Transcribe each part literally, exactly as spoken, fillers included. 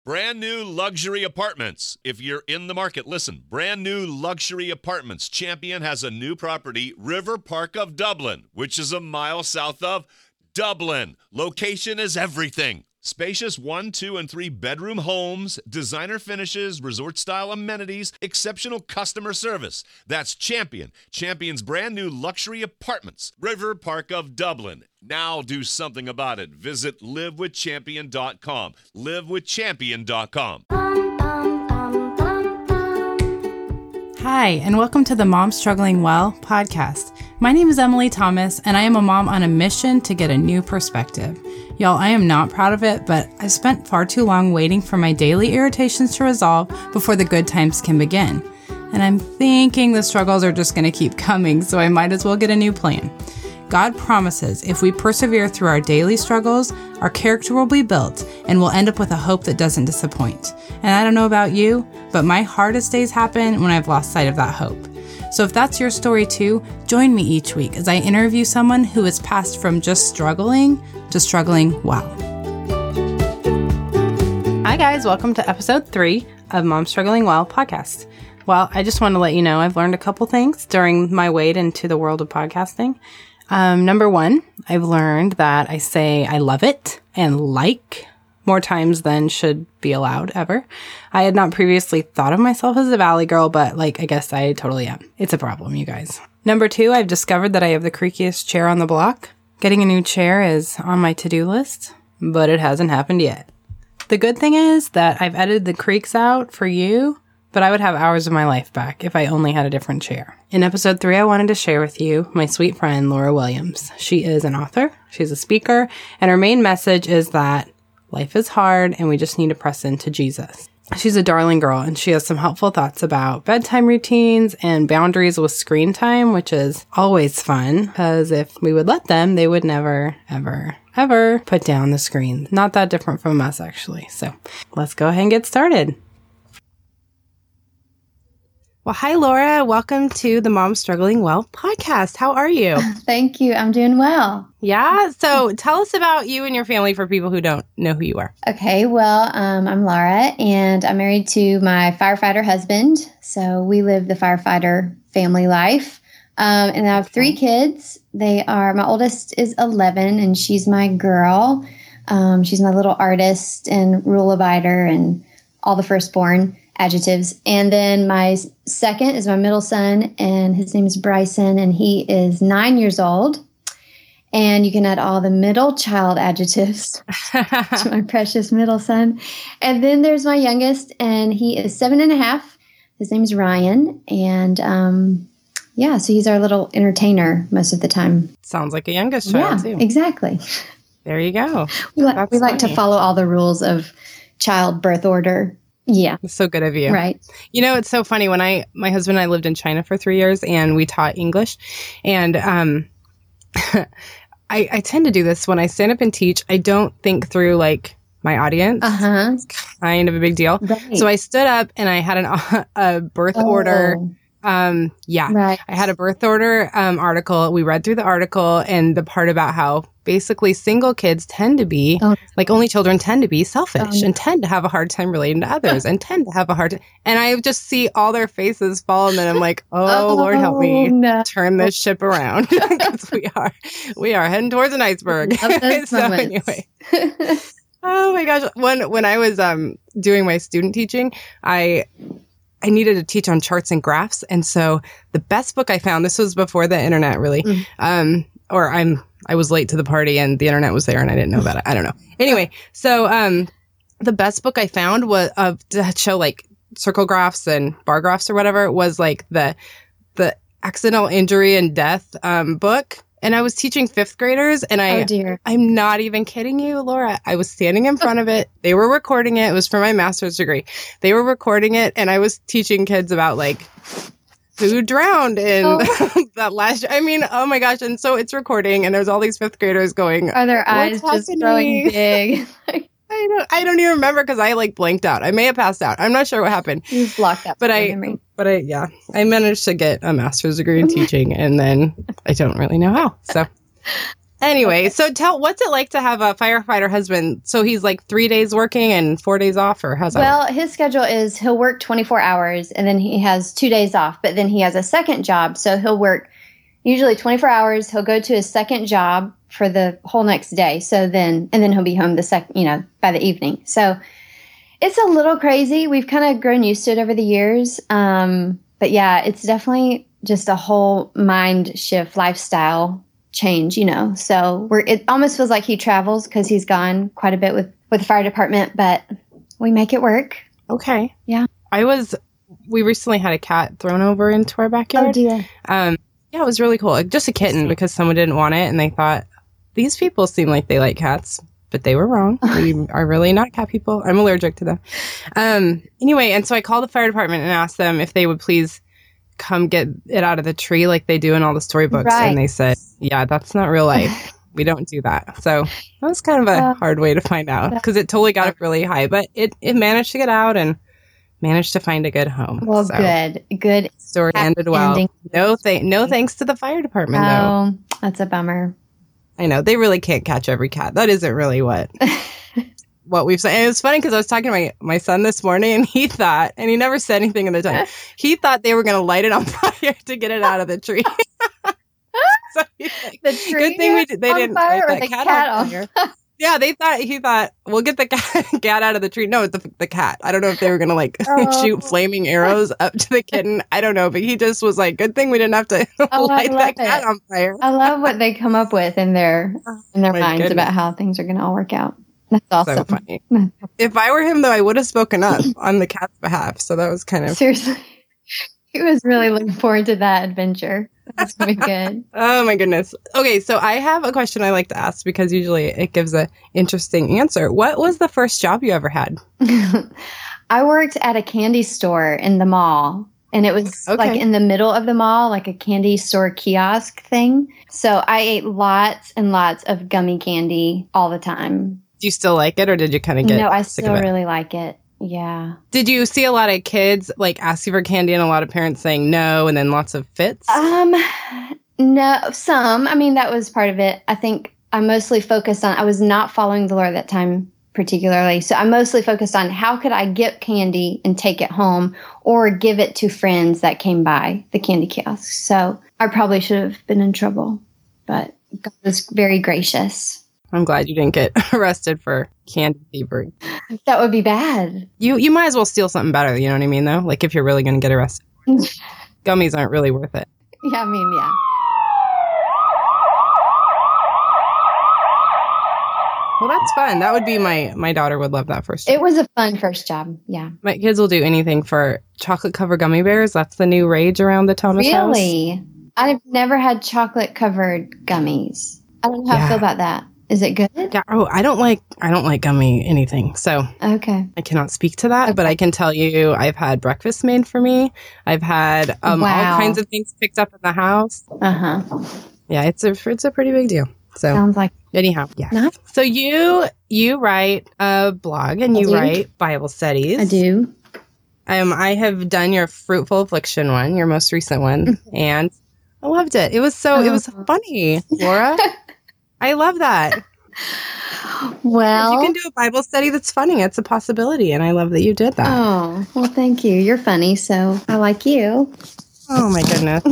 Brand new luxury apartments. If you're in the market, listen. Brand new luxury apartments. Champion has a new property, River Park of Dublin, which is a mile south of Dublin. Location is everything. Spacious one, two, and three bedroom homes, designer finishes, resort-style amenities, exceptional customer service. That's Champion. Champion's brand new luxury apartments, River Park of Dublin. Now do something about it. Visit live with champion dot com. live with champion dot com. Hi, and welcome to the Mom Struggling Well podcast. My name is Emily Thomas, and I am a mom on a mission to get a new perspective. Y'all, I am not proud of it, but I've spent far too long waiting for my daily irritations to resolve before the good times can begin. And I'm thinking the struggles are just going to keep coming, so I might as well get a new plan. God promises if we persevere through our daily struggles, our character will be built and we'll end up with a hope that doesn't disappoint. And I don't know about you, but my hardest days happen when I've lost sight of that hope. So if that's your story too, join me each week as I interview someone who has passed from just struggling to struggling well. Hi guys, welcome to episode three of Mom Struggling Well podcast. Well, I just want to let you know I've learned a couple things during my wade into the world of podcasting. Um, number one, I've learned that I say I love it and like more times than should be allowed ever. I had not previously thought of myself as a valley girl, but like, I guess I totally am. It's a problem, you guys. Number two, I've discovered that I have the creakiest chair on the block. Getting a new chair is on my to-do list, but it hasn't happened yet. The good thing is that I've edited the creaks out for you, but I would have hours of my life back if I only had a different chair. In episode three, I wanted to share with you my sweet friend, Laura Williams. She is an author, she's a speaker, and her main message is that life is hard and we just need to press into Jesus. She's a darling girl, and she has some helpful thoughts about bedtime routines and boundaries with screen time, which is always fun, because if we would let them, they would never, ever, ever put down the screen. Not that different from us, actually. So let's go ahead and get started. Well, hi, Laura. Welcome to the Mom Struggling Well podcast. How are you? Thank you. I'm doing well. Yeah. So tell us about you and your family for people who don't know who you are. Okay. Well, um, I'm Laura, and I'm married to my firefighter husband. So we live the firefighter family life. Um, and I have three kids. They are, my oldest is eleven, and she's my girl. Um, she's my little artist and rule abider and all the firstborn adjectives. And then my second is my middle son, and his name is Bryson, and he is nine years old. And you can add all the middle child adjectives to my precious middle son. And then there's my youngest, and he is seven and a half. His name is Ryan. And um, yeah, so he's our little entertainer most of the time. Sounds like a youngest child, yeah, too. Exactly. There you go. We, li- we like to follow all the rules of child birth order. Yeah. It's so good of you. Right. You know, it's so funny. When I, my husband and I lived in China for three years and we taught English. And um, I, I tend to do this when I stand up and teach. I don't think through like my audience. Uh-huh. It's kind of a big deal. Right. So I stood up and I had an, a birth oh. order. Um, yeah, right. I had a birth order um, article. We read through the article and the part about how basically single kids tend to be, oh. like only children tend to be selfish oh. and tend to have a hard time relating to others and tend to have a hard time. And I just see all their faces fall and then I'm like, oh, oh Lord, help me no. turn this ship around because we are, we are heading towards an iceberg. So anyway. Oh my gosh. When, when I was um, doing my student teaching, I... I needed to teach on charts and graphs. And so the best book I found, this was before the internet really, mm. um, or I'm, I was late to the party and the internet was there and I didn't know about it. I don't know. Anyway, so, um, the best book I found was, uh, to show like circle graphs and bar graphs or whatever was like the, the accidental injury and death, um, book. And I was teaching fifth graders and I, oh dear. I'm not even kidding you, Laura. I was standing in front of it. They were recording it. It was for my master's degree. They were recording it and I was teaching kids about like who drowned in oh. that last, I mean, oh my gosh. And so it's recording and there's all these fifth graders going, are their eyes just happening? Growing big? I don't, I don't even remember because I like blanked out. I may have passed out. I'm not sure what happened. You just blocked out. But I, memory. but I, yeah, I managed to get a master's degree in teaching and then I don't really know how. So Anyway, so tell, what's it like to have a firefighter husband? So he's like three days working and four days off, or how's that? Well, his schedule is he'll work twenty-four hours and then he has two days off, but then he has a second job. So he'll work usually twenty-four hours. He'll go to his second job for the whole next day. So then, and then he'll be home the second, you know, by the evening. So it's a little crazy. We've kind of grown used to it over the years. Um, but yeah, it's definitely just a whole mind shift, lifestyle change, you know. So we're it almost feels like he travels because he's gone quite a bit with with the fire department, but we make it work. Okay. Yeah. I was we recently had a cat thrown over into our backyard. Oh dear. Um yeah, it was really cool. Just a kitten because someone didn't want it and they thought these people seem like they like cats, but they were wrong. We are really not cat people. I'm allergic to them. Um anyway, and so I called the fire department and asked them if they would please come get it out of the tree like they do in all the storybooks. Right. And they said, yeah, that's not real life. We don't do that. So that was kind of a Uh, hard way to find out because it totally got up really high, but it, it managed to get out and managed to find a good home. Well, So, good. Good. story Happy ended well. ending. No, th- no thanks to the fire department, though. Oh, that's a bummer. I know they really can't catch every cat. That isn't really what what we've said. And it was funny because I was talking to my, my son this morning and he thought, and he never said anything in the time, he thought they were going to light it on fire to get it out of the tree. So he's like, The tree good thing we did, they on didn't fire light or that the cat, cat on on fire. Yeah, they thought, he thought, we'll get the cat, cat out of the tree. No, it's the, the cat. I don't know if they were going to like Oh. shoot flaming arrows up to the kitten. I don't know, but he just was like, good thing we didn't have to Oh, I light love that cat it. on fire. I love what they come up with in their in their My minds goodness. about how things are going to all work out. That's awesome. So funny. If I were him, though, I would have spoken up on the cat's behalf. So that was kind of, Seriously, he was really looking forward to that adventure. That's going to be good. oh my goodness. Okay, so I have a question I like to ask because usually it gives a interesting answer. What was the first job you ever had? I worked at a candy store in the mall, and it was Okay. like in the middle of the mall, like a candy store kiosk thing. So I ate lots and lots of gummy candy all the time. Do you still like it, or did you kind of get No, I sick still of it? really like it. Yeah. Did you see a lot of kids like ask you for candy and a lot of parents saying no, and then lots of fits? Um, no, some. I mean, that was part of it. I think I mostly focused on, I was not following the Lord at that time particularly. So I mostly focused on how could I get candy and take it home or give it to friends that came by the candy kiosk. So I probably should have been in trouble, but God was very gracious. I'm glad you didn't get arrested for candy thievery. That would be bad. You you might as well steal something better. You know what I mean, though? Like if you're really going to get arrested, gummies aren't really worth it. Yeah, I mean, yeah. Well, that's fun. That would be my my daughter would love that first job. It was a fun first job. Yeah. My kids will do anything for chocolate covered gummy bears. That's the new rage around the Thomas house. Really? I've never had chocolate covered gummies. I don't know how I Yeah. feel about that. Is it good? Yeah. Oh, I don't like I don't like gummy anything. So Okay. I cannot speak to that, but I can tell you I've had breakfast made for me. I've had um, Wow. all kinds of things picked up in the house. Uh huh. Yeah, it's a it's a pretty big deal. So Sounds like anyhow, yeah. Nice. So you you write a blog and I you do. write Bible studies. I do. Um, I have done your Fruitful Affliction one, your most recent one, and I loved it. It was so it was Oh. funny, Laura. I love that. Well, If you can do a Bible study that's funny, it's a possibility, and I love that you did that. oh, well, thank you. You're funny, so I like you. Oh my goodness.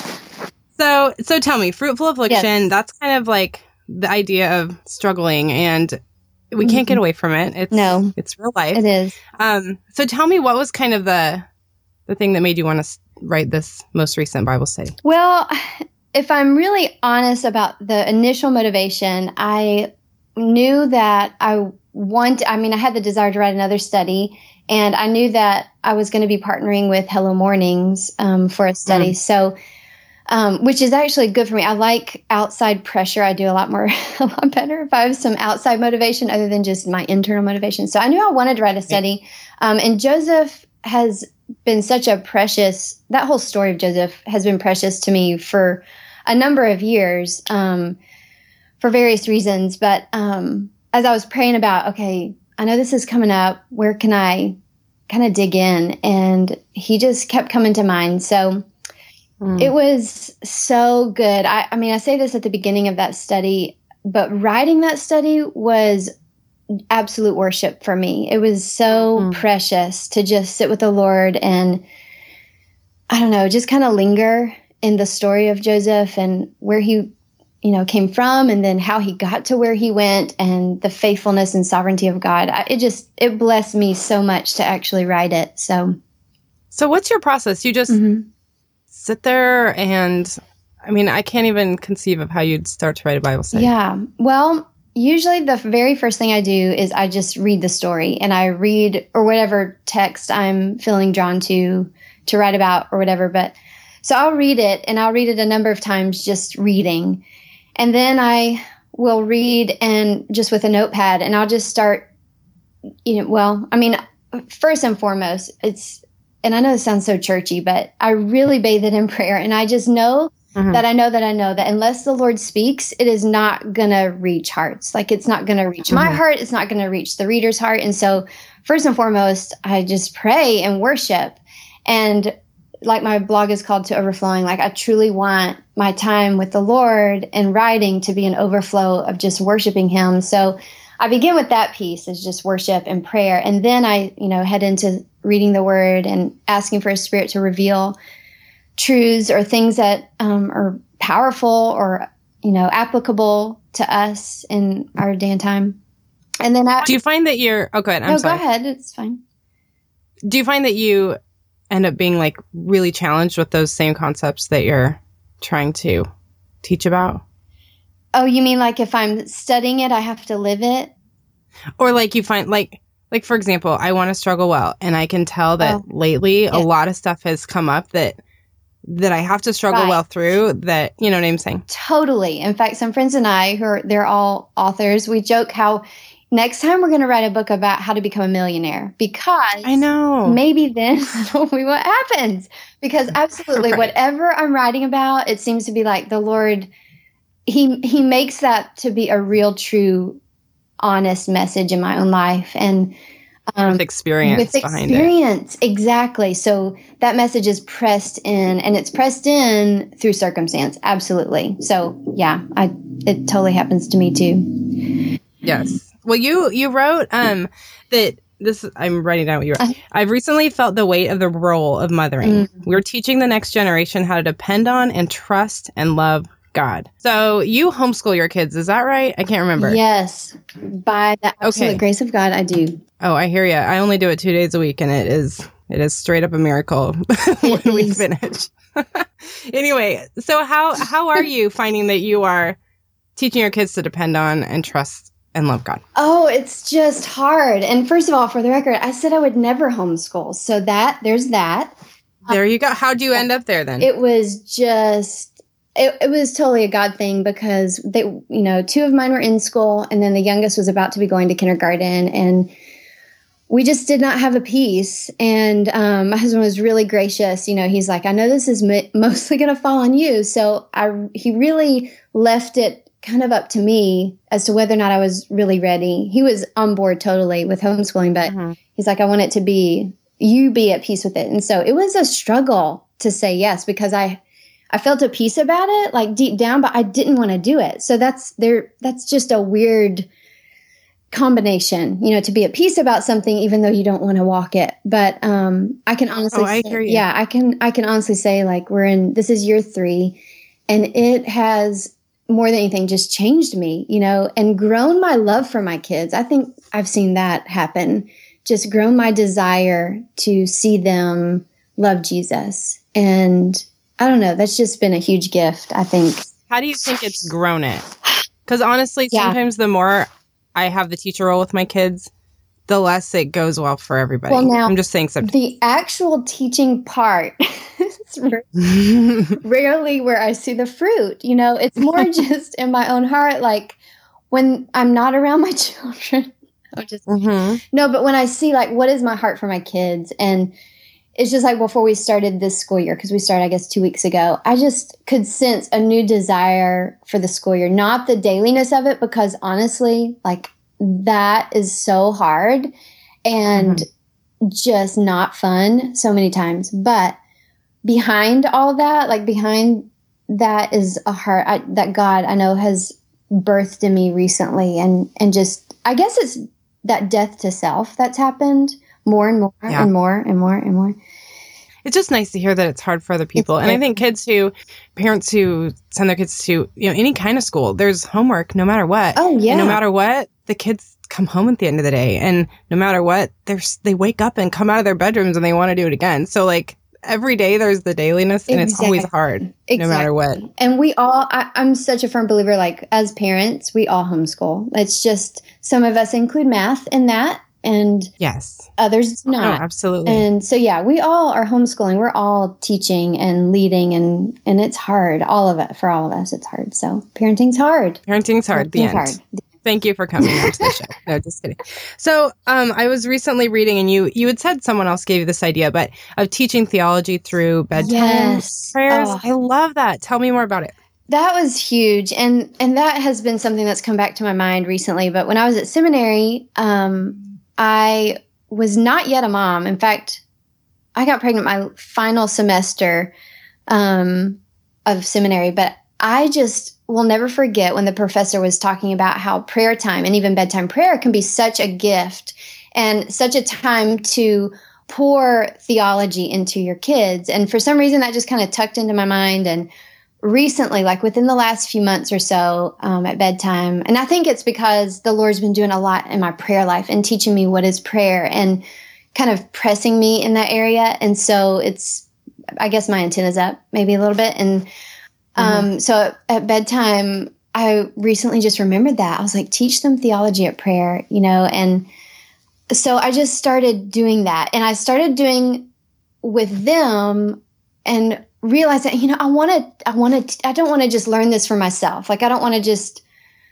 So, so tell me, Fruitful Affliction, Yes. that's kind of like the idea of struggling, and we can't get away from it. It's No. it's real life. It is. Um, so tell me, what was kind of the the thing that made you want to s- write this most recent Bible study? Well, if I'm really honest about the initial motivation, I knew that I want, I mean, I had the desire to write another study, and I knew that I was going to be partnering with Hello Mornings um, for a study. Mm. So, um, which is actually good for me. I like outside pressure. I do a lot more, a lot better if I have some outside motivation other than just my internal motivation. So I knew I wanted to write a study. Um, and Joseph has been such a precious, that whole story of Joseph has been precious to me for a number of years, um, for various reasons. But um, as I was praying about, okay, I know this is coming up. Where can I kind of dig in? And he just kept coming to mind. So Mm. it was so good. I, I mean, I say this at the beginning of that study. but writing that study was absolute worship for me. It was so mm. precious to just sit with the Lord and, I don't know, just kind of linger in the story of Joseph and where he, you know, came from, and then how he got to where he went, and the faithfulness and sovereignty of God. I, it just, it blessed me so much to actually write it. So, so what's your process? You just mm-hmm. sit there and, I mean, I can't even conceive of how you'd start to write a Bible study. Yeah. Well, usually the very first thing I do is I just read the story, and I read, or whatever text I'm feeling drawn to, to write about or whatever. But so I'll read it, and I'll read it a number of times, just reading. And then I will read and just with a notepad, and I'll just start, you know, well, I mean, first and foremost, it's, and I know this sounds so churchy, but I really bathe it in prayer. And I just know mm-hmm. that I know that I know that unless the Lord speaks, it is not going to reach hearts. Like, it's not going to reach mm-hmm. my heart. It's not going to reach the reader's heart. And so first and foremost, I just pray and worship. And like my blog is called To Overflowing, like I truly want my time with the Lord and writing to be an overflow of just worshiping him. So I begin with that piece, is just worship and prayer. And then I, you know, head into reading the word and asking for his Spirit to reveal truths or things that um, are powerful or, you know, applicable to us in our day and time. And then I, do you find that you're, oh, go ahead. I'm no, sorry. go ahead. It's fine. Do you find that you end up being like really challenged with those same concepts that you're trying to teach about? Oh, you mean like if I'm studying it, I have to live it? Or like you find like, like for example, I Want to Struggle Well. And I can tell that oh, lately yeah. a lot of stuff has come up that, that I have to struggle right. well through that, you know what I'm saying? Totally. In fact, some friends and I who are, they're all authors, we joke how next time we're going to write a book about how to become a millionaire, because I know maybe then that'll be what happens. Because absolutely, right. whatever I'm writing about, it seems to be like the Lord, he he makes that to be a real, true, honest message in my own life, and um, with experience with behind experience, it. Exactly. So that message is pressed in, and it's pressed in through circumstance. Absolutely. So yeah, I it totally happens to me too. Yes. Well, you, you wrote, um, that this, I'm writing down what you wrote. I've recently felt the weight of the role of mothering. Mm-hmm. We're teaching the next generation how to depend on and trust and love God. So you homeschool your kids. Is that right? I can't remember. Yes. By the absolute okay. grace of God, I do. Oh, I hear you. I only do it two days a week, and it is, it is straight up a miracle when we finish. Anyway, so how, how are you finding that you are teaching your kids to depend on and trust and love God? Oh, it's just hard. And first of all, for the record, I said I would never homeschool. So that, there's that. There you go. How'd you end up there then? It was just, it, it was totally a God thing, because they, you know, two of mine were in school, and then the youngest was about to be going to kindergarten, and we just did not have a peace. And um, my husband was really gracious. You know, he's like, I know this is m- mostly going to fall on you. So I, he really left it kind of up to me as to whether or not I was really ready. He was on board totally with homeschooling, but mm-hmm. he's like, I want it to be, you be at peace with it. And so it was a struggle to say yes, because I, I felt a peace about it, like deep down, but I didn't want to do it. So that's there, that's just a weird combination, you know, to be at peace about something, even though you don't want to walk it. But um, I can honestly, oh, I say, hear you. yeah, I can, I can honestly say, like, we're in, this is year three, and it has, more than anything, just changed me, you know, and grown my love for my kids. I think I've seen that happen. Just grown my desire to see them love Jesus. And I don't know, that's just been a huge gift, I think. How do you think it's grown it? Because honestly, yeah. sometimes the more I have the teacher role with my kids, the less it goes well for everybody. Well, now, I'm just saying something. The actual teaching part is rarely where I see the fruit. You know, it's more just in my own heart. Like when I'm not around my children, I'm just mm-hmm. no, but when I see like, what is my heart for my kids? And it's just like before we started this school year, because we started, I guess, two weeks ago, I just could sense a new desire for the school year, not the dailiness of it, because honestly, like that is so hard and mm-hmm. just not fun so many times. But behind all that, like behind that is a heart I, that God, I know, has birthed in me recently. And, and just, I guess it's that death to self that's happened more and more yeah. and more and more and more. It's just nice to hear that it's hard for other people. It's and I think kids who, parents who send their kids to, you know, any kind of school, there's homework no matter what. Oh, yeah. And no matter what, the kids come home at the end of the day. And no matter what, there's, they wake up and come out of their bedrooms and they want to do it again. So like every day there's the dailiness and exactly. it's always hard exactly. no matter what. And we all, I, I'm such a firm believer, like as parents, we all homeschool. It's just some of us include math in that. And yes, others do not. Oh, absolutely. And so, yeah, we all are homeschooling. We're all teaching and leading, and, and it's hard. All of it, for all of us, it's hard. So parenting's hard. Parenting's hard. The end. Hard. Thank you for coming on to the show. No, just kidding. So um, I was recently reading, and you you had said someone else gave you this idea, but of teaching theology through bedtime yes. prayers. Oh. I love that. Tell me more about it. That was huge. And, and that has been something that's come back to my mind recently. But when I was at seminary, um, I was not yet a mom. In fact, I got pregnant my final semester um, of seminary, but I just will never forget when the professor was talking about how prayer time and even bedtime prayer can be such a gift and such a time to pour theology into your kids. And for some reason, that just kind of tucked into my mind. And recently, like within the last few months or so um, at bedtime, and I think it's because the Lord's been doing a lot in my prayer life and teaching me what is prayer and kind of pressing me in that area. And so it's, I guess my antenna's up maybe a little bit. And um, mm-hmm. so at, at bedtime, I recently just remembered that. I was like, teach them theology at prayer, you know, and so I just started doing that. And I started doing with them and realize that, you know, I want to, I want to, I don't want to just learn this for myself. Like, I don't want to just,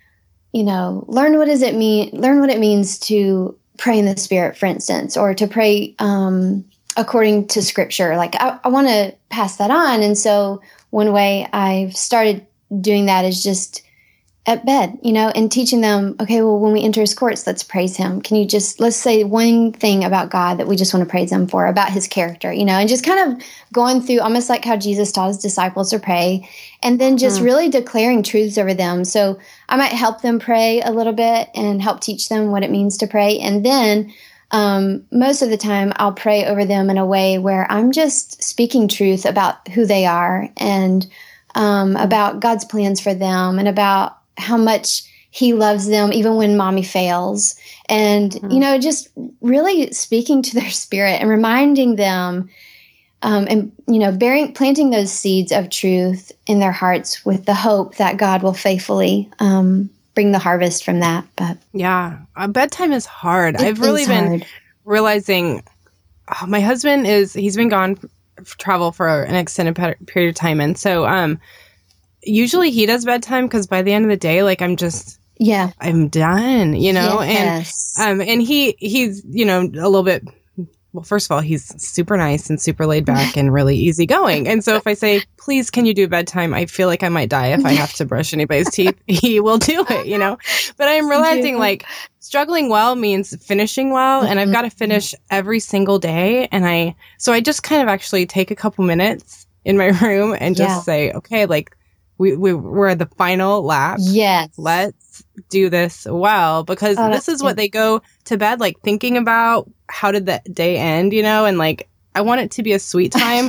you know, learn what does it mean, learn what it means to pray in the Spirit, for instance, or to pray um, according to Scripture. Like, I, I want to pass that on. And so one way I've started doing that is just at bed, you know, and teaching them, okay, well, when we enter his courts, let's praise him. Can you just, let's say one thing about God that we just want to praise him for, about his character, you know, and just kind of going through almost like how Jesus taught his disciples to pray, and then just mm-hmm. really declaring truths over them. So I might help them pray a little bit and help teach them what it means to pray. And then um, most of the time I'll pray over them in a way where I'm just speaking truth about who they are and um, about God's plans for them and about how much he loves them, even when mommy fails. And, mm-hmm. you know, just really speaking to their spirit and reminding them um, and, you know, bearing, planting those seeds of truth in their hearts with the hope that God will faithfully um, bring the harvest from that. But yeah, uh, bedtime is hard. I've really been hard. realizing oh, my husband is, he's been gone for travel for an extended pe- period of time. And so, um, usually he does bedtime because by the end of the day, like I'm just, yeah, I'm done, you know, yes. and, um, and he, he's, you know, a little bit, well, first of all, he's super nice and super laid back and really easygoing. And so if I say, please, can you do bedtime? I feel like I might die if I have to brush anybody's teeth. He will do it, you know, but I'm realizing yeah. like struggling well means finishing well. And I've got to finish every single day. And I, so I just kind of actually take a couple minutes in my room and just yeah. say, okay, like, We, we, we're at the final lap. Yes. Let's do this well, because oh, this is good. what they go to bed, like thinking about how did the day end, you know, and like, I want it to be a sweet time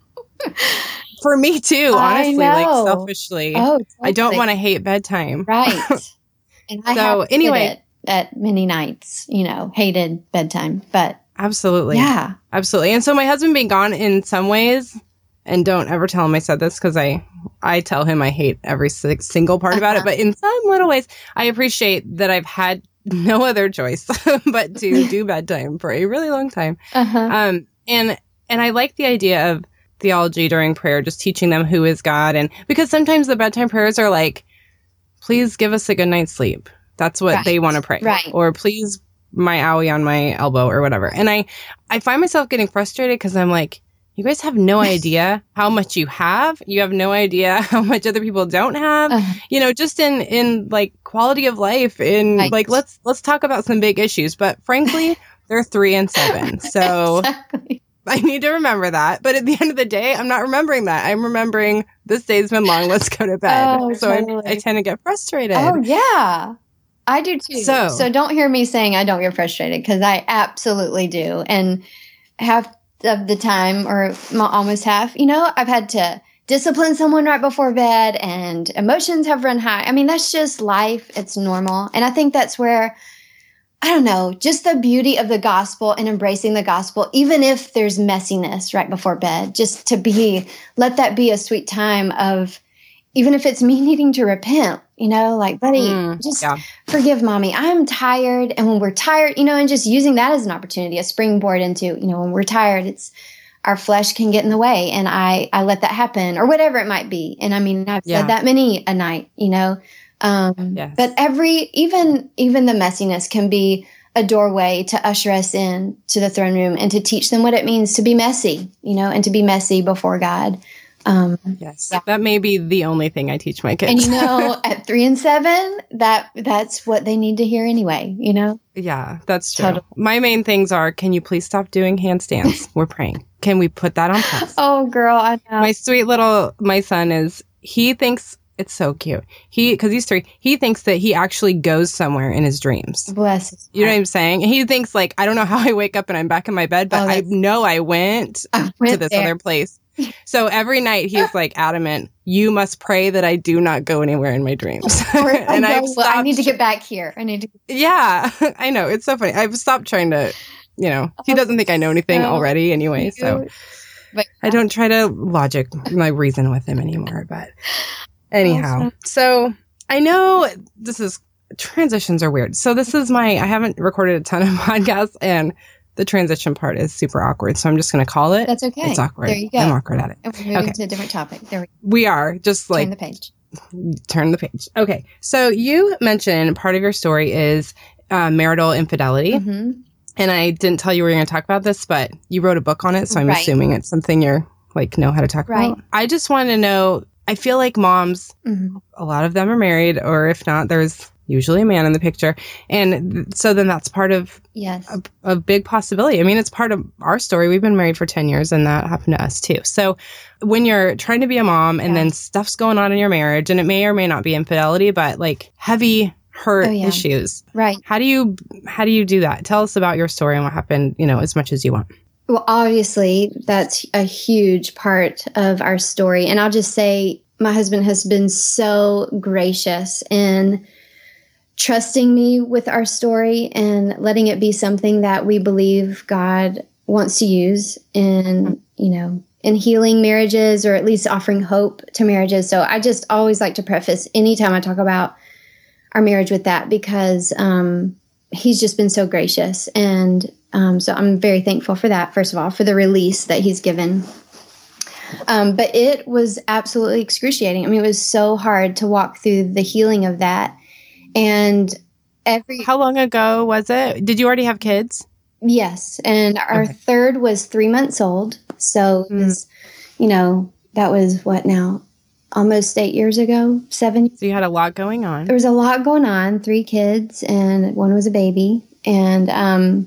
for me too, honestly, like selfishly. Oh, totally. I don't want to hate bedtime. Right. And I so have anyway, it at many nights, you know, hated bedtime, but absolutely. Yeah. Absolutely. And so my husband being gone in some ways, and don't ever tell him I said this because I, I tell him I hate every single part about it. But in some little ways, I appreciate that I've had no other choice but to do bedtime for a really long time. Uh-huh. Um, and and I like the idea of theology during prayer, just teaching them who is God. And because sometimes the bedtime prayers are like, please give us a good night's sleep. That's what right. they want to pray. Right. Or please my owie on my elbow or whatever. And I, I find myself getting frustrated because I'm like, you guys have no idea how much you have. You have no idea how much other people don't have. Uh, you know, just in, in like quality of life. In right. like, let's let's talk about some big issues. But frankly, they're three and seven. So exactly. I need to remember that. But at the end of the day, I'm not remembering that. I'm remembering this day's been long. Let's go to bed. Oh, so totally. I, I tend to get frustrated. Oh, yeah. I do too. So, so don't hear me saying I don't get frustrated, because I absolutely do. And half of the time, or almost half, you know, I've had to discipline someone right before bed and emotions have run high. I mean, that's just life. It's normal. And I think that's where, I don't know, just the beauty of the gospel and embracing the gospel, even if there's messiness right before bed, just to be, let that be a sweet time of, even if it's me needing to repent, you know, like, buddy, mm, just yeah. forgive mommy. I'm tired. And when we're tired, you know, and just using that as an opportunity, a springboard into, you know, when we're tired, it's, our flesh can get in the way, and I, I let that happen, or whatever it might be. And I mean, I've yeah. said that many a night, you know, um, yes. but every, even, even the messiness can be a doorway to usher us in to the throne room and to teach them what it means to be messy, you know, and to be messy before God. Um, yes. Yeah. That may be the only thing I teach my kids. And, you know, at three and seven, that that's what they need to hear anyway, you know? Yeah, that's true. Totally. My main things are, can you please stop doing handstands? We're praying. Can we put that on pause? Oh, girl, I know. My sweet little, my son is, he thinks, it's so cute. He, because he's three, he thinks that he actually goes somewhere in his dreams. Bless his You know heart. what I'm saying? He thinks like, I don't know how I wake up and I'm back in my bed, but Oh, I that's- know I went, I went to this there. other place. So every night he's like adamant, you must pray that I do not go anywhere in my dreams. Or if I and go, I've well, I stopped- need to get back here. I need to. Yeah, I know. It's so funny. I've stopped trying to, you know, he doesn't think I know anything No, already anyway. So But I don't try to logic, like reason with him anymore. But anyhow, Awesome. so I know this is, transitions are weird. So this is my, I haven't recorded a ton of podcasts, and the transition part is super awkward. So I'm just going to call it. That's okay. It's awkward. There you go. I'm awkward at it. And we're moving Okay. to a different topic. There we go. We are just like Turn the page. turn the page. Okay. So you mentioned part of your story is uh, marital infidelity. Mm-hmm. And I didn't tell you we were going to talk about this, but you wrote a book on it. So I'm Right. assuming it's something you're like, know how to talk Right. about. I just want to know, I feel like moms, Mm-hmm. a lot of them are married, or if not, there's usually a man in the picture. And th- so then that's part of Yes. a, a big possibility. I mean, it's part of our story. We've been married for ten years, and that happened to us too. So when you're trying to be a mom and Yeah. then stuff's going on in your marriage, and it may or may not be infidelity, but like heavy hurt Oh, yeah. issues, Right. how do you, how do you do that? Tell us about your story and what happened, you know, as much as you want. Well, obviously, that's a huge part of our story. And I'll just say, my husband has been so gracious in trusting me with our story and letting it be something that we believe God wants to use in, you know, in healing marriages, or at least offering hope to marriages. So I just always like to preface anytime I talk about our marriage with that, because um, he's just been so gracious. And um, so I'm very thankful for that, first of all, for the release that he's given. Um, but it was absolutely excruciating. I mean, it was so hard to walk through the healing of that. And every, How long ago was it? Did you already have kids? yes. And our Okay. third was three months old. So it Mm. was, you know, that was what now? Almost eight years ago, seven. So you had a lot going on. There was a lot going on, three kids, and one was a baby. And, um,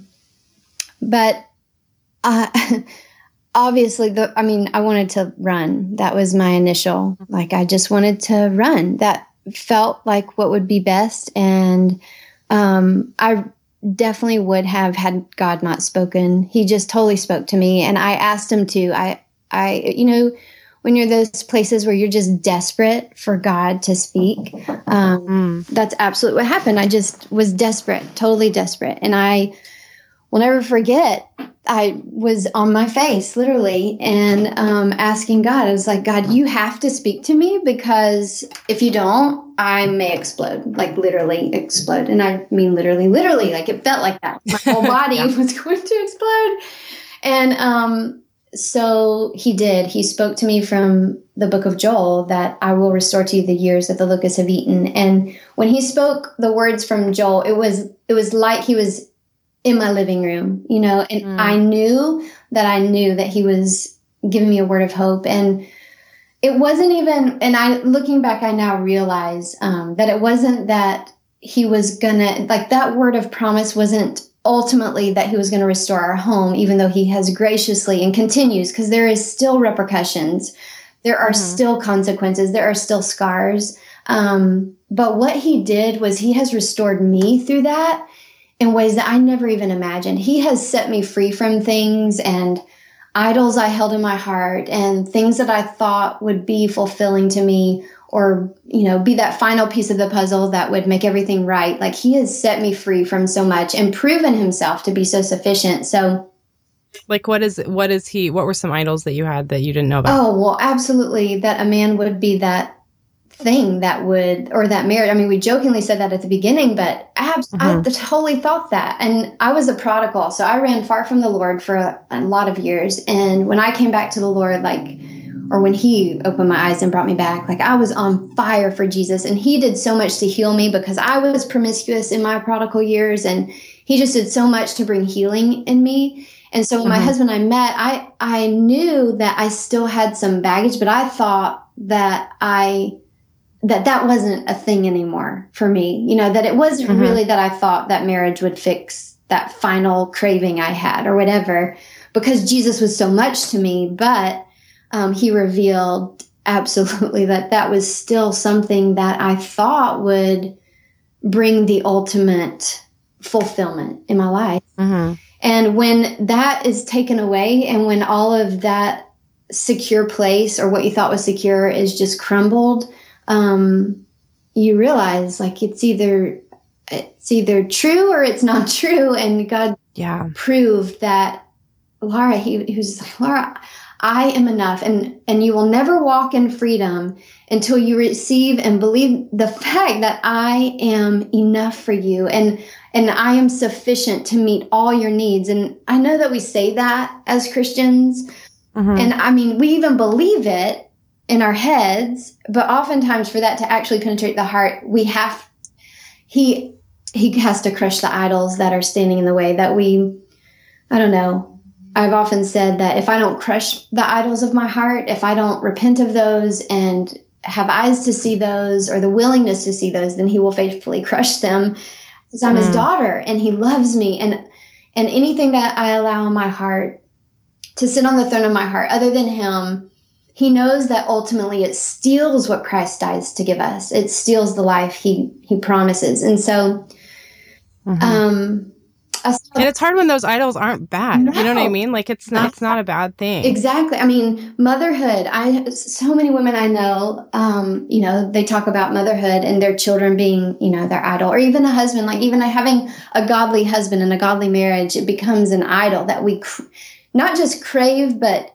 but, uh, obviously the, I mean, I wanted to run. That was my initial, like, I just wanted to run. That felt like what would be best. And, um, I definitely would have had God not spoken. He just totally spoke to me, and I asked him to. I, I, you know, when you're those places where you're just desperate for God to speak, um, Mm. that's absolutely what happened. I just was desperate, totally desperate. And I will never forget, I was on my face, literally, and um, asking God. I was like, God, you have to speak to me, because if you don't, I may explode, like literally explode. And I mean literally, literally, like it felt like that. My whole body Yeah. was going to explode. And um, so he did. He spoke to me from the book of Joel that I will restore to you the years that the locusts have eaten. And when he spoke the words from Joel, it was it was like he was in my living room, you know, and Mm. I knew that I knew that he was giving me a word of hope. And it wasn't even, and I, looking back, I now realize um, that it wasn't that he was gonna, like, that word of promise wasn't ultimately that he was going to restore our home, even though he has graciously and continues, because there is still repercussions. There are mm-hmm. still consequences. There are still scars. Um, but what he did was he has restored me through that in ways that I never even imagined. He has set me free from things and idols I held in my heart and things that I thought would be fulfilling to me, or, you know, be that final piece of the puzzle that would make everything right. Like, he has set me free from so much and proven himself to be so sufficient. So, like, what is, what is he, what were some idols that you had that you didn't know about? Oh, well, absolutely. That a man would be that thing that would, or that marriage. I mean, we jokingly said that at the beginning, but abs- mm-hmm. I totally thought that. And I was a prodigal. So I ran far from the Lord for a, a lot of years. And when I came back to the Lord, like, or when he opened my eyes and brought me back, like, I was on fire for Jesus. And he did so much to heal me because I was promiscuous in my prodigal years. And he just did so much to bring healing in me. And so when mm-hmm. my husband and I met, I, I knew that I still had some baggage, but I thought that I, that that wasn't a thing anymore for me. You know, that it wasn't mm-hmm. really that I thought that marriage would fix that final craving I had or whatever, because Jesus was so much to me. But um, he revealed absolutely that that was still something that I thought would bring the ultimate fulfillment in my life. Mm-hmm. And when that is taken away, and when all of that secure place or what you thought was secure is just crumbled, um, you realize, like, it's either it's either true or it's not true. And God yeah. proved that, Laura, he, he was like, Laura, I am enough. And, and you will never walk in freedom until you receive and believe the fact that I am enough for you. And, and I am sufficient to meet all your needs. And I know that we say that as Christians. Mm-hmm. And I mean, we even believe it in our heads, but oftentimes for that to actually penetrate the heart, we have, he, he has to crush the idols that are standing in the way that we, I don't know. I've often said that if I don't crush the idols of my heart, if I don't repent of those and have eyes to see those or the willingness to see those, then he will faithfully crush them, because I'm mm. his daughter and he loves me. And, and anything that I allow in my heart to sit on the throne of my heart other than him, he knows that ultimately it steals what Christ dies to give us. It steals the life he, he promises. And so, mm-hmm. um, and it's hard when those idols aren't bad. No, you know what I mean? Like, it's not, it's not a bad thing. Exactly. I mean, motherhood, I, so many women I know, um, you know, they talk about motherhood and their children being, you know, their idol, or even a husband, like even having a godly husband and a godly marriage, it becomes an idol that we cr- not just crave, but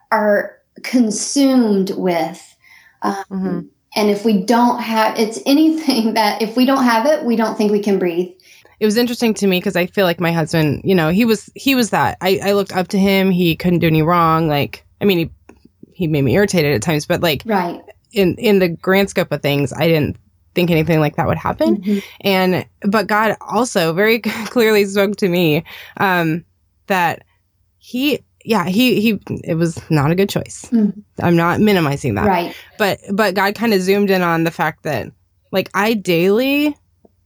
are consumed with. Um, mm-hmm. And if we don't have, it's anything that if we don't have it, we don't think we can breathe. It was interesting to me because I feel like my husband, you know, he was, he was that. I, I looked up to him. He couldn't do any wrong. Like, I mean, he, he made me irritated at times, but like right. in, in the grand scope of things, I didn't think anything like that would happen. Mm-hmm. And, but God also very clearly spoke to me, um, that he, yeah, he, he, it was not a good choice. Mm-hmm. I'm not minimizing that. Right. But, but God kind of zoomed in on the fact that, like, I daily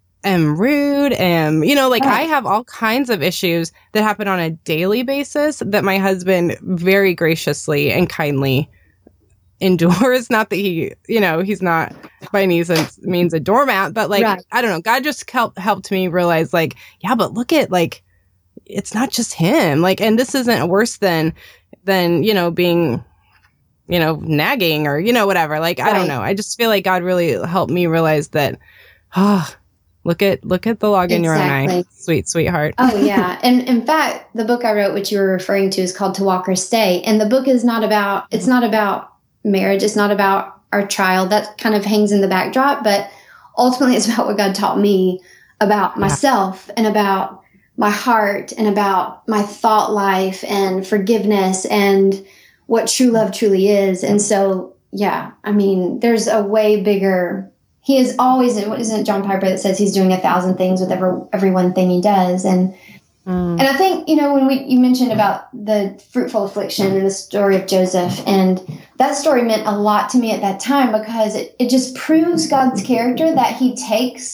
am rude and, you know, like right. I have all kinds of issues that happen on a daily basis that my husband very graciously and kindly endures. Not that he, you know, he's not by any sense means a doormat, but like, right. I don't know. God just helped, helped me realize, like, yeah, but look at, like, it's not just him. Like, and this isn't worse than, than, you know, being, you know, nagging or, you know, whatever. Like, right. I don't know. I just feel like God really helped me realize that, oh, Look at look at the log in exactly. your own eye, sweet sweetheart. Oh yeah, and in fact, the book I wrote, which you were referring to, is called To Walk or Stay. And the book is not about it's not about marriage. It's not about our child. That kind of hangs in the backdrop, but ultimately, it's about what God taught me about myself yeah. and about my heart and about my thought life and forgiveness and what true love truly is. And so, yeah, I mean, there's a way bigger. He is always, what isn't John Piper that says he's doing a thousand things with every, every one thing he does. And mm. and I think, you know, when we you mentioned about the fruitful affliction and the story of Joseph, and that story meant a lot to me at that time because it, it just proves God's character, that he takes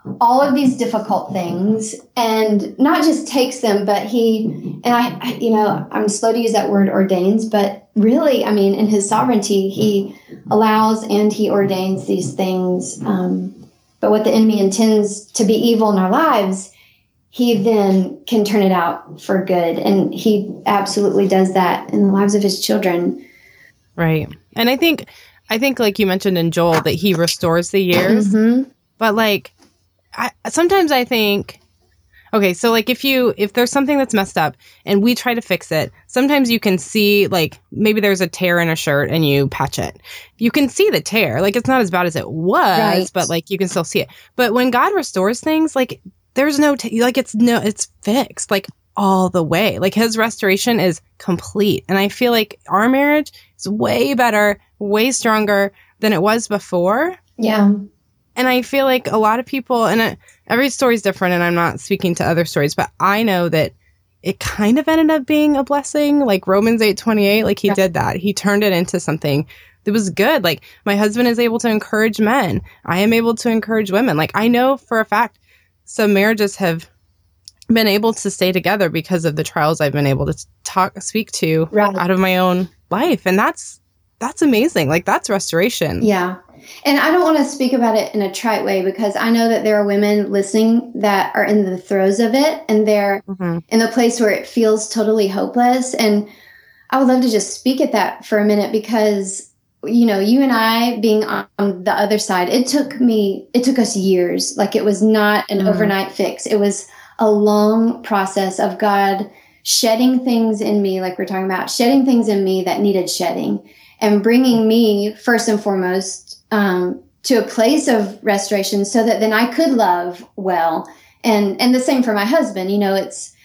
all of these difficult things and not just takes them, but he, and I, I, you know, I'm slow to use that word ordains, but really, I mean, in his sovereignty, he allows and he ordains these things. Um, but what the enemy intends to be evil in our lives, he then can turn it out for good. And he absolutely does that in the lives of his children. Right. And I think, I think like you mentioned in Joel, that he restores the years, Mm-hmm. but like, I, sometimes I think, okay, so like if you, if there's something that's messed up and we try to fix it, sometimes you can see like maybe there's a tear in a shirt and you patch it. You can see the tear. Like it's not as bad as it was, Right. but like you can still see it. But when God restores things, like there's no, t- like it's no, it's fixed like all the way. Like his restoration is complete. And I feel like our marriage is way better, way stronger than it was before. Yeah. And I feel like a lot of people, and it, every story is different, and I'm not speaking to other stories, but I know that it kind of ended up being a blessing. Like Romans eight twenty-eight, like he Yeah. did that. He turned it into something that was good. Like my husband is able to encourage men. I am able to encourage women. Like I know for a fact some marriages have been able to stay together because of the trials I've been able to talk, speak to Right. out of my own life. And that's, that's amazing. Like that's restoration. Yeah. And I don't want to speak about it in a trite way because I know that there are women listening that are in the throes of it and they're Mm-hmm. in the place where it feels totally hopeless. And I would love to just speak at that for a minute because, you know, you and I being on the other side, it took me, it took us years. Like it was not an Mhm. overnight fix. It was a long process of God shedding things in me, like we're talking about, shedding things in me that needed shedding and bringing me first and foremost um, to a place of restoration so that then I could love well. And, and the same for my husband, you know, it's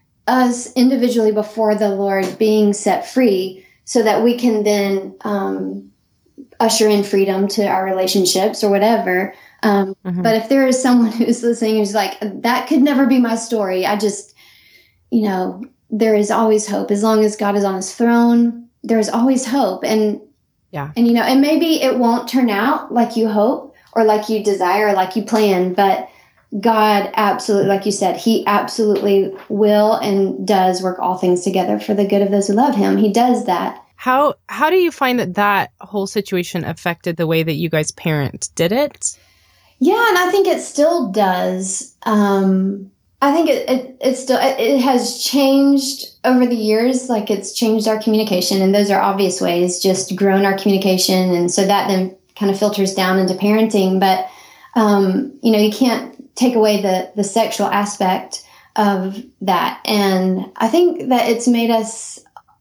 us individually before the Lord being set free so that we can then um, usher in freedom to our relationships or whatever. Um, Mhm. But if there is someone who's listening who's like, that could never be my story, I just, you know, there is always hope. As long as God is on his throne, there's always hope. And Yeah. And, you know, and maybe it won't turn out like you hope or like you desire, or like you plan, but God absolutely, like you said, he absolutely will and does work all things together for the good of those who love him. He does that. How how do you find that that whole situation affected the way that you guys parent? Did it? Yeah, and I think it still does. Um, I think it, it, it still, it, it has changed over the years. Like it's changed our communication, and those are obvious ways, just grown our communication. And so that then kind of filters down into parenting. But, um, you know, you can't take away the, the sexual aspect of that. And I think that it's made us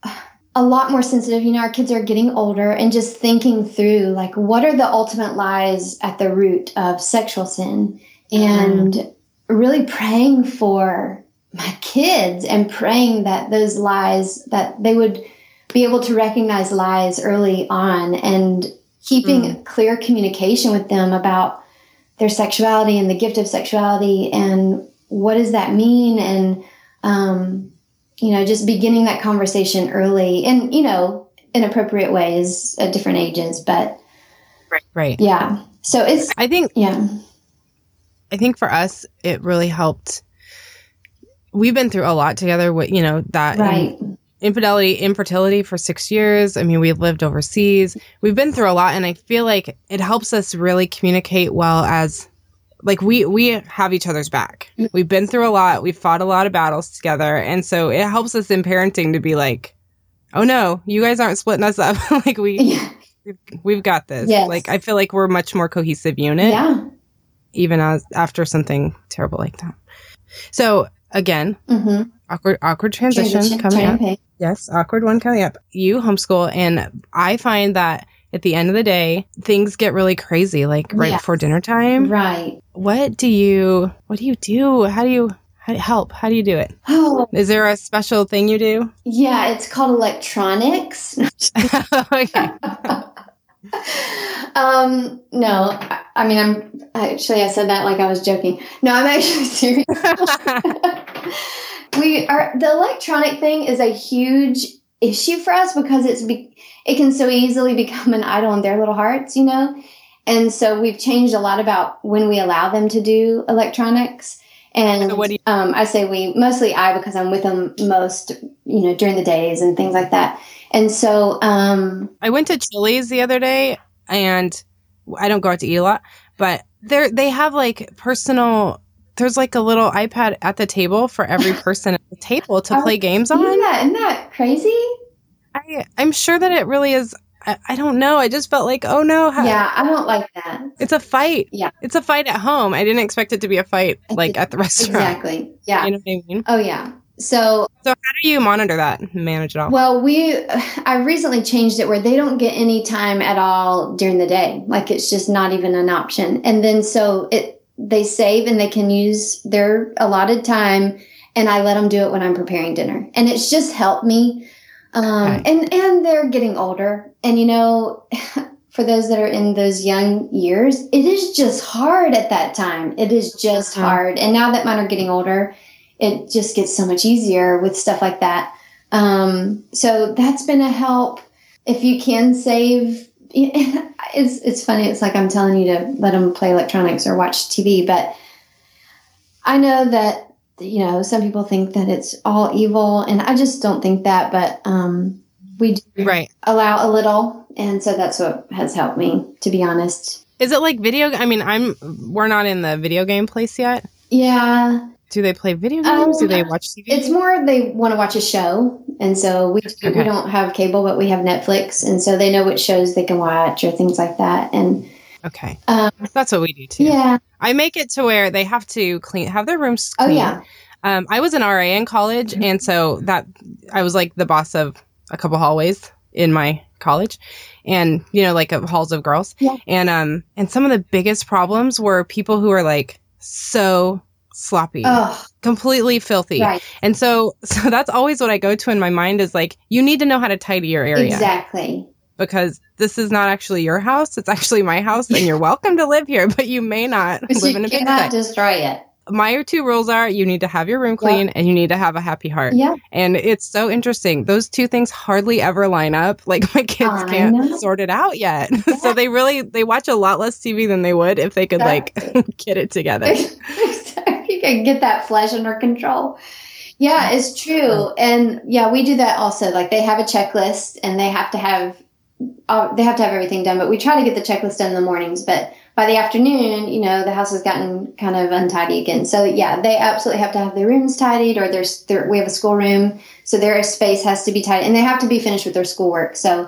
a lot more sensitive. You know, our kids are getting older and just thinking through, like, what are the ultimate lies at the root of sexual sin? And mm. really praying for my kids and praying that those lies, that they would be able to recognize lies early on and keeping mm. clear communication with them about their sexuality and the gift of sexuality and what does that mean? And, um, you know, just beginning that conversation early and, you know, in appropriate ways at different ages. But right, right. Yeah. So it's, I think, yeah, I think for us, it really helped. We've been through a lot together with, you know, that right. in, infidelity, infertility for six years. I mean, we've lived overseas. We've been through a lot. And I feel like it helps us really communicate well as like we, we have each other's back. We've been through a lot. We've fought a lot of battles together. And so it helps us in parenting to be like, oh no, you guys aren't splitting us up. like we, Yeah. we've, we've got this. Yes. Like, I feel like we're a much more cohesive unit. Yeah. Even as after something terrible like that. So again, Mm-hmm. awkward, awkward transition, Transition, coming up. okay. Yes, awkward one coming up. You homeschool, and I find that at the end of the day, things get really crazy. Like right Yes. before dinner time. Right. What do you? What do you do? How do you how, help? How do you do it? Oh, Is there a special thing you do? yeah. It's called electronics. okay. um, no, I, I mean, I'm actually, I said that like I was joking. No, I'm actually serious. we are, the electronic thing is a huge issue for us because it's, be, it can so easily become an idol in their little hearts, you know? And so we've changed a lot about when we allow them to do electronics. And So what do you- um, I say we, mostly I, because I'm with them most, you know, during the days and things like that. And so, um, I went to Chili's the other day, and I don't go out to eat a lot, but they they have like personal. There's like a little iPad at the table for every person at the table to play games on. yeah, isn't that crazy? I, I'm sure that it really is. I, I don't know. I just felt like, oh no, how, Yeah, I don't like that. it's a fight. Yeah. It's a fight at home. I didn't expect it to be a fight like at the restaurant. Exactly. Yeah. You know what I mean? Oh, yeah. So, So how do you monitor that, manage it all? well, we, I recently changed it where they don't get any time at all during the day. Like it's just not even an option. And then so it, they save and they can use their allotted time, and I let them do it when I'm preparing dinner. And it's just helped me. Um, Okay. and, and they're getting older. And, you know, for those that are in those young years, it is just hard at that time. It is just Mhm. hard. And now that mine are getting older, it just gets so much easier with stuff like that. Um, so that's been a help. If you can save, it's, it's funny. It's like I'm telling you to let them play electronics or watch T V, but I know that, you know, some people think that it's all evil, and I just don't think that, but um, we do Right. allow a little. And so that's what has helped me, to be honest. Is it like video? I mean, I'm, we're not in the video game place yet. Yeah. Do they play video games? Do Um, they watch T V? It's more they want to watch a show. And so we, we Okay. don't have cable, but we have Netflix. And so they know which shows they can watch or things like that. And Okay. um, That's what we do too. yeah. I make it to where they have to clean, have their rooms Oh, clean. yeah. Um, I was an R A in college, and so that I was like the boss of a couple hallways in my college, and you know, like uh, halls of girls. Yeah. And um, and some of the biggest problems were people who are like so sloppy, Oh, completely filthy. right. And so, so that's always what I go to in my mind is like, you need to know how to tidy your area. Exactly. Because this is not actually your house. It's actually my house, and you're welcome to live here, but you may not But live you in a cannot pigsty. destroy it. My two rules are you need to have your room clean and you need to have a happy heart. Yeah. And it's so interesting. Those two things hardly ever line up. Like my kids I can't know. sort it out yet. Yeah. So they really, they watch a lot less T V than they would if they could Exactly. like get it together. You can get that flesh under control. Yeah, it's true. And yeah, we do that also. Like they have a checklist and they have to have uh, they have to have everything done, but we try to get the checklist done in the mornings. But by the afternoon, you know, the house has gotten kind of untidy again. So yeah, they absolutely have to have their rooms tidied, or there's their, we have a schoolroom, so their space has to be tidy, and they have to be finished with their schoolwork. So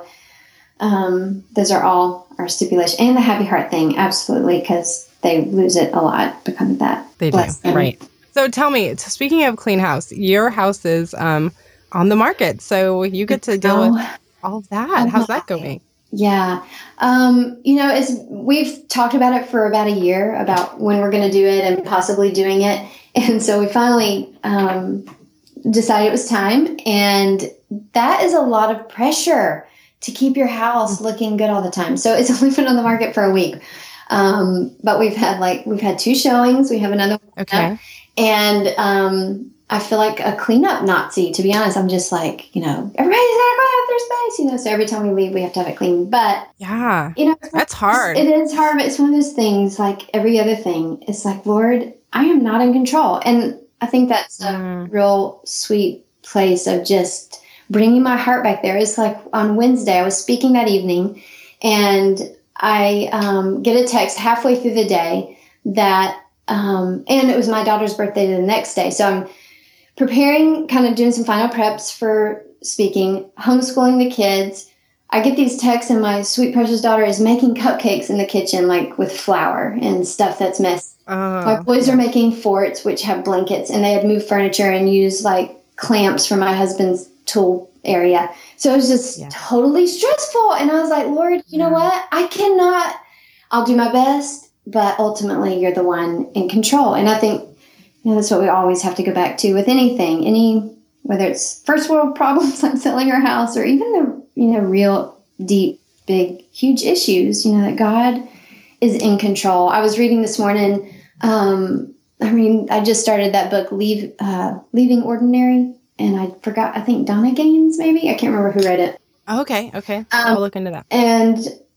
um, those are all our stipulations, and the happy heart thing, absolutely, because they lose it a lot because of that. They do. Bless them. Right. So tell me, t- speaking of clean house, your house is um, on the market. So you get to deal Oh. with all of that. Oh, How's that my. going? Yeah. Um, you know, it's, we've talked about it for about a year about when we're going to do it and possibly doing it. And so we finally um, decided it was time. And that is a lot of pressure to keep your house looking good all the time. So it's only been on the market for a week. Um, but we've had like, we've had two showings. We have another one. Okay. And um, I feel like a cleanup Nazi, to be honest. I'm just like, you know, everybody's got to clean up their space, you know, so every time we leave, we have to have it clean. But, Yeah. you know, That's hard. It is hard, but it's one of those things like every other thing. It's like, Lord, I am not in control. And I think that's a Mm. real sweet place of just bringing my heart back there. It's like on Wednesday, I was speaking that evening, and I um, get a text halfway through the day that, um, and it was my daughter's birthday the next day. So I'm preparing, kind of doing some final preps for speaking, homeschooling the kids. I get these texts, and my sweet precious daughter is making cupcakes in the kitchen, like with flour and stuff that's messy. My Oh, boys are making forts, which have blankets, and they had moved furniture and used like clamps from my husband's tool area. So it was just Yeah. totally stressful. And I was like, Lord, you know Yeah. what? I cannot, I'll do my best, but ultimately you're the one in control. And I think, you know, that's what we always have to go back to with anything, any, whether it's first world problems like selling our house, or even the, you know, real deep, big, huge issues, you know, that God is in control. I was reading this morning, um, I mean, I just started that book, Leave, uh, Leaving Ordinary, and I forgot, I think Donna Gaines, maybe? I can't remember who read it. okay. Okay. Um, I'll look into that. And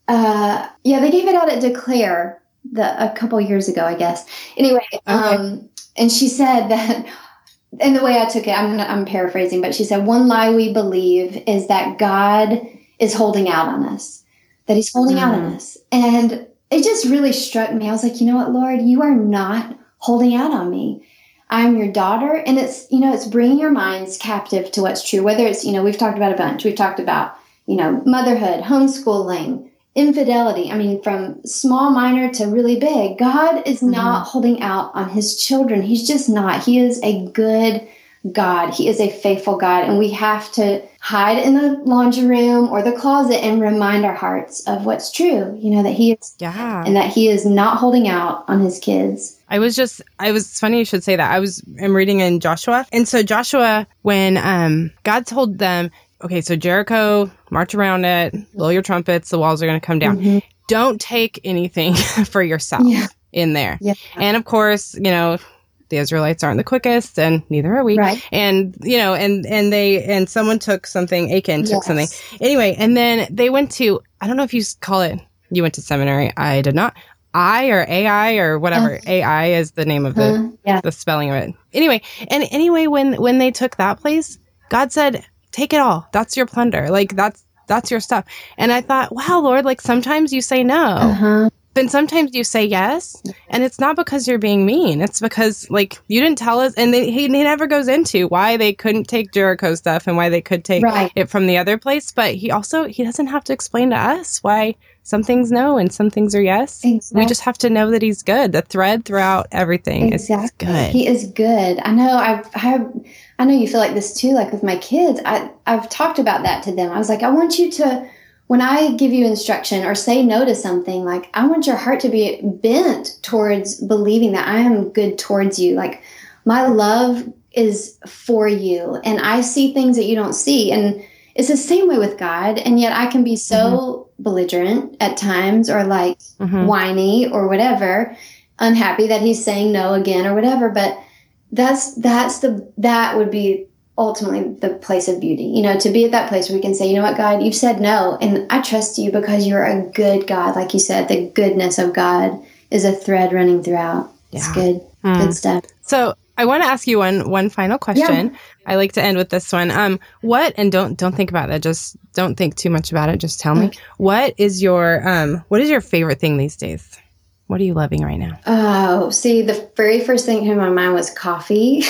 uh, yeah, they gave it out at Declare the, a couple years ago, I guess. Anyway, okay. um, and she said that, and the way I took it, I'm gonna, I'm paraphrasing, but she said, one lie we believe is that God is holding out on us, that he's holding mm. out on us. And it just really struck me. I was like, you know what, Lord, you are not holding out on me. I'm your daughter. And it's, you know, it's bringing your minds captive to what's true, whether it's, you know, we've talked about a bunch. We've talked about, you know, motherhood, homeschooling, infidelity. I mean, from small, minor to really big, God is mm-hmm. not holding out on his children. He's just not. He is a good God. He is a faithful God. And we have to hide in the laundry room or the closet and remind our hearts of what's true, you know, that he is, yeah. and that he is not holding out on his kids. I was just, I was, it's funny you should say that. I was, I'm reading in Joshua. And so Joshua, when um, God told them, okay, so Jericho, march around it, blow your trumpets, the walls are going to come down. Mm-hmm. Don't take anything for yourself yeah. in there. Yeah. And of course, you know, the Israelites aren't the quickest, and neither are we. Right. And, you know, and, and they, and someone took something, Achan took yes. something. Anyway, and then they went to, I don't know if you call it, you went to seminary. I did not. I or A I or whatever. Uh, A I is the name of the, uh, yeah. the spelling of it. Anyway, and anyway, when, when they took that place, God said, take it all. That's your plunder. Like, that's, that's your stuff. And I thought, wow, Lord, like sometimes you say no. Uh-huh. And sometimes you say yes, and it's not because you're being mean. It's because, like, you didn't tell us, and they, he, he never goes into why they couldn't take Jericho stuff and why they could take right. it from the other place. But he also, he doesn't have to explain to us why some things no and some things are yes. Exactly. We just have to know that he's good. The thread throughout everything exactly. is good. He is good. I know I've, I've, I know you feel like this too, like with my kids. I, I've talked about that to them. I was like, I want you to, when I give you instruction or say no to something, like, I want your heart to be bent towards believing that I am good towards you. Like, my love is for you, and I see things that you don't see. And it's the same way with God. And yet I can be so mm-hmm. belligerent at times, or like mm-hmm. whiny or whatever, unhappy that he's saying no again or whatever. But that's, that's the, that would be ultimately the place of beauty, you know, to be at that place where we can say, you know what, God, you've said no, and I trust you because you're a good God. Like you said, the goodness of God is a thread running throughout. Yeah. It's good. Mm. Good stuff. So I want to ask you one, one final question. Yeah. I like to end with this one. Um, what, and don't, don't think about that. Just don't think too much about it. Just tell me, okay. what is your, um, what is your favorite thing these days? What are you loving right now? Oh, see, the very first thing that came to my mind was coffee.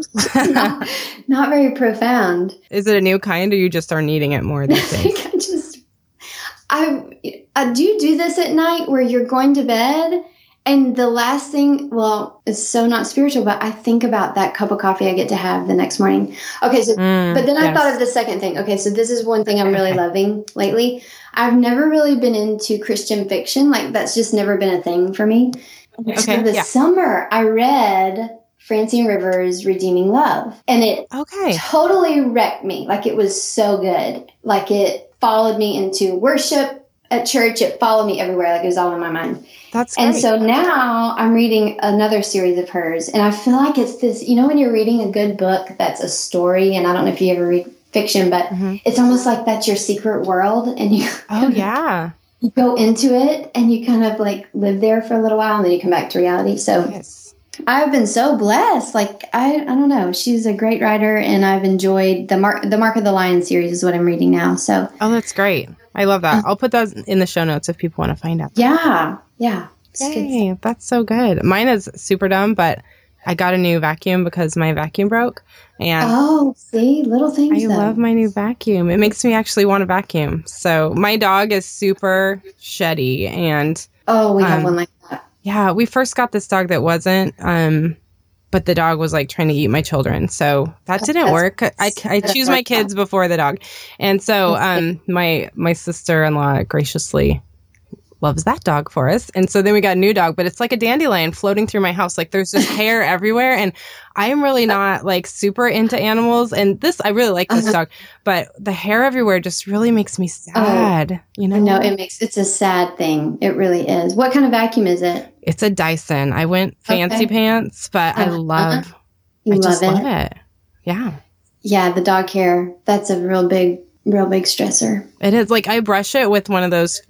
not, not very profound. Is it a new kind, or you just are needing it more these days? I just, I, I do you do this at night where you're going to bed, and the last thing, well, it's so not spiritual, but I think about that cup of coffee I get to have the next morning. Okay, so, mm, but then I yes. thought of the second thing. Okay, so this is one thing I'm really okay. loving lately. I've never really been into Christian fiction. Like, that's just never been a thing for me. Okay, so this yeah. summer, I read Francine Rivers' Redeeming Love, and it okay. totally wrecked me. Like, it was so good. Like, it followed me into worship at church. It followed me everywhere. Like, it was all in my mind. That's great. And so now I'm reading another series of hers, and I feel like it's this, you know, when you're reading a good book that's a story, and I don't know if you ever read fiction, but mm-hmm. it's almost like that's your secret world, and you oh yeah you go into it and you kind of like live there for a little while, and then you come back to reality. So yes. I've been so blessed. Like, I I don't know, she's a great writer, and I've enjoyed the Mark the Mark of the Lion series is what I'm reading now. So oh, that's great. I love that. I'll put those in the show notes if people want to find out. Yeah, yeah. Yay, that's so good. Mine is super dumb, but I got a new vacuum because my vacuum broke. And oh, see, little things. I though. love my new vacuum. It makes me actually want a vacuum. So my dog is super sheddy, and oh, we um, have one like that. Yeah, we first got this dog that wasn't, um, but the dog was like trying to eat my children, so that didn't That's, work. I, I choose my kids before the dog, and so um, my my sister-in-law graciously loves that dog for us. And so then we got a new dog, but it's like a dandelion floating through my house. Like, there's just hair everywhere. And I am really not like super into animals. And this, I really like this uh-huh. dog, but the hair everywhere just really makes me sad. Oh, you know? No, it makes, it's a sad thing. It really is. What kind of vacuum is it? It's a Dyson. I went fancy okay. pants, but uh-huh. I love, you I love just it. love it. Yeah. Yeah. The dog hair. That's a real big, real big stressor. It is. Like, I brush it with one of those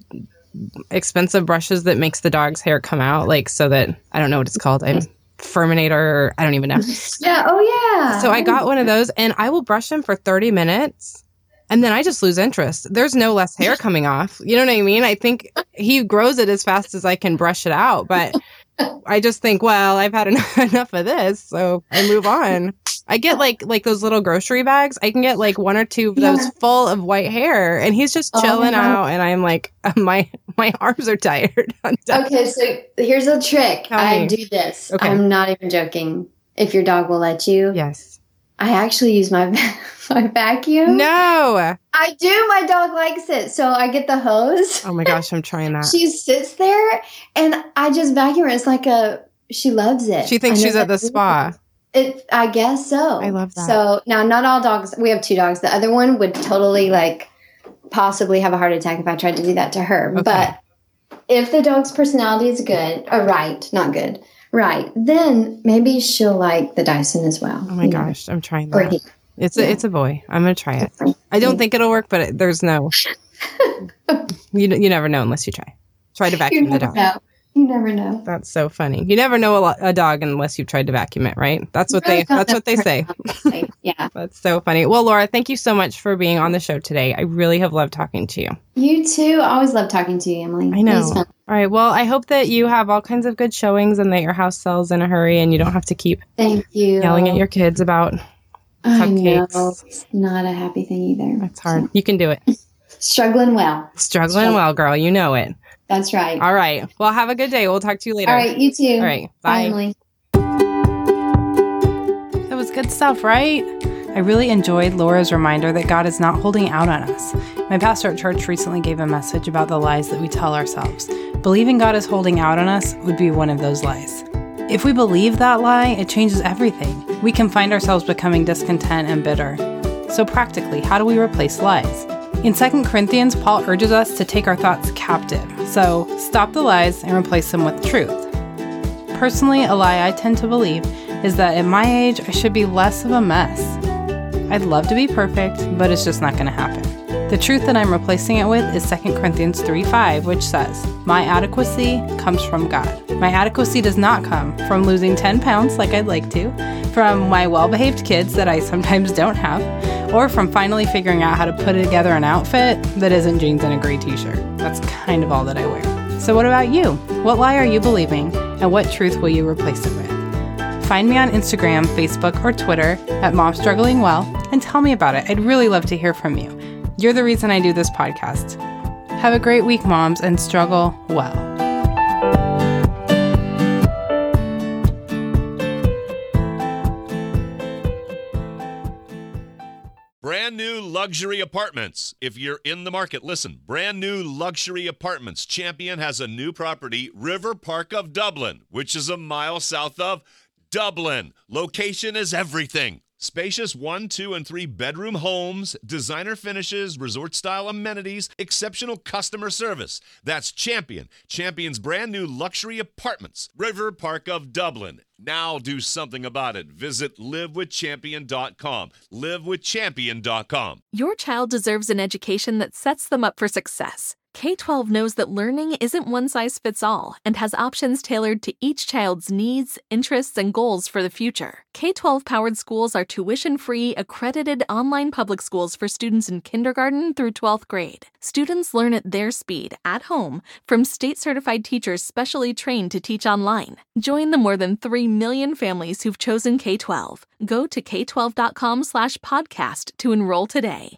expensive brushes that makes the dog's hair come out, like so that, I don't know what it's called. I'm Furminator, or I don't even know. Yeah. Oh, yeah. So I got one of those, and I will brush him for thirty minutes, and then I just lose interest. There's no less hair coming off. You know what I mean? I think he grows it as fast as I can brush it out, but I just think, well, I've had enough, enough of this, so I move on. I get like like those little grocery bags. I can get like one or two of those yeah. full of white hair, and he's just chilling oh, out, and I'm like, my my arms are tired. Okay, so here's a trick. Tell I me. do this. Okay. I'm not even joking. If your dog will let you. Yes. I actually use my my vacuum. No. I do. My dog likes it. So I get the hose. Oh my gosh, I'm trying that. She sits there and I just vacuum her. It's like a, she loves it. She thinks she's at the spa. It, I guess so. I love that. So now, not all dogs, we have two dogs. The other one would totally like possibly have a heart attack if I tried to do that to her. Okay. But if the dog's personality is good, or right, not good, right, then maybe she'll like the Dyson as well. Oh my gosh, know? I'm trying that. Or he. It's Yeah. a it's a boy. I'm gonna try it. I don't think it'll work, but it, there's no. you you never know unless you try. Try to vacuum You the never dog. know. You never know. That's so funny. You never know a, lo- a dog unless you've tried to vacuum it, right? That's what they that's what they say. Yeah. That's so funny. Well, Laura, thank you so much for being on the show today. I really have loved talking to you. You too. I always love talking to you, Emily. I know. It was fun. All right. Well, I hope that you have all kinds of good showings and that your house sells in a hurry and you don't have to keep Thank you. yelling at your kids about I know. cupcakes. It's not a happy thing either. That's hard. You can do it. Struggling well. Struggling Struggling. well, girl. You know it. That's right. All right. Well, have a good day. We'll talk to you later. All right. You too. All right. Bye. Emily. That was good stuff, right? I really enjoyed Laura's reminder that God is not holding out on us. My pastor at church recently gave a message about the lies that we tell ourselves. Believing God is holding out on us would be one of those lies. If we believe that lie, it changes everything. We can find ourselves becoming discontent and bitter. So practically, how do we replace lies? In Second Corinthians, Paul urges us to take our thoughts captive. So stop the lies and replace them with truth. Personally, a lie I tend to believe is that at my age, I should be less of a mess. I'd love to be perfect, but it's just not going to happen. The truth that I'm replacing it with is Second Corinthians three five, which says, "My adequacy comes from God." My adequacy does not come from losing ten pounds like I'd like to, from my well-behaved kids that I sometimes don't have, or from finally figuring out how to put together an outfit that isn't jeans and a gray t-shirt. That's kind of all that I wear. So what about you? What lie are you believing, and what truth will you replace it with? Find me on Instagram, Facebook, or Twitter at Mom Struggling Well and tell me about it. I'd really love to hear from you. You're the reason I do this podcast. Have a great week, moms, and struggle well. Brand new luxury apartments. If you're in the market, listen. Brand new luxury apartments. Champion has a new property, River Park of Dublin, which is a mile south of Dublin. Location is everything. Spacious one, two, and three bedroom homes, designer finishes, resort-style amenities, exceptional customer service. That's Champion. Champion's brand new luxury apartments, River Park of Dublin. Now do something about it. Visit live with champion dot com. live with champion dot com. Your child deserves an education that sets them up for success. K twelve knows that learning isn't one size fits all and has options tailored to each child's needs, interests, and goals for the future. K twelve powered schools are tuition-free, accredited online public schools for students in kindergarten through twelfth grade. Students learn at their speed, at home, from state-certified teachers specially trained to teach online. Join the more than three million families who've chosen K twelve. Go to k twelve dot com slash podcast to enroll today.